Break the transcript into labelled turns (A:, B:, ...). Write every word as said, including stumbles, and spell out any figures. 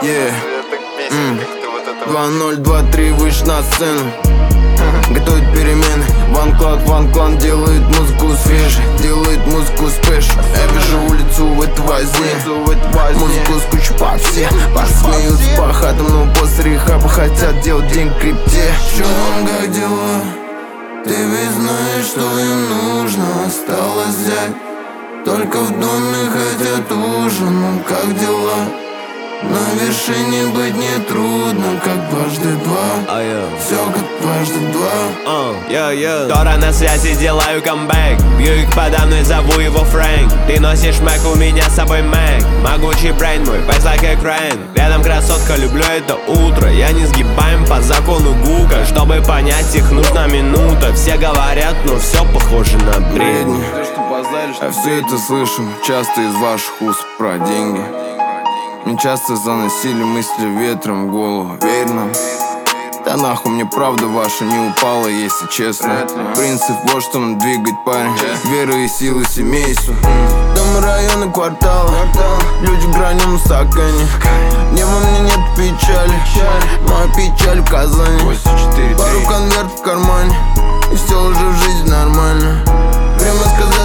A: Yeah. Mm. два ноль два три вышел на сцену, готовит перемены. Ван Клад, Ван Клан делает музыку свежей, делает музыку спеш. Я вижу улицу в этой возне, музыку с кучей по все. Паши смеются по хатам, но после рехаба хотят делать день в крипте. Чё там, как дела? Ты ведь знаешь, что им нужно. Осталось взять, только в доме хотят ужин. Ну как дела? На вершине быть нетрудно, как дважды два.
B: oh, yeah.
A: Все как дважды два.
B: uh, yeah, yeah. Тора на связи, делаю камбэк. Бьюик подо мной, зову его Фрэнк. Ты носишь Мэг, у меня с собой Мэг. Могучий брейн мой, face like a crane. Рядом красотка, люблю это утро. Я не сгибаем по закону Гука. Чтобы понять их, нужна минута. Все говорят, но все похоже на бредни.
A: Я все это слышу часто из ваших уст про деньги. Мне часто заносили мысли ветром в голову. Верь нам. Да нахуй мне правда ваша не упала, если честно. Принцип вот что он двигает парень. Вера и силы семейства. Дома, районы, кварталы. Люди в граненом стакане. Не во мне нет печали. Моя печаль в Казани. Пару конвертов в кармане, и все уже в жизни нормально. Время сказать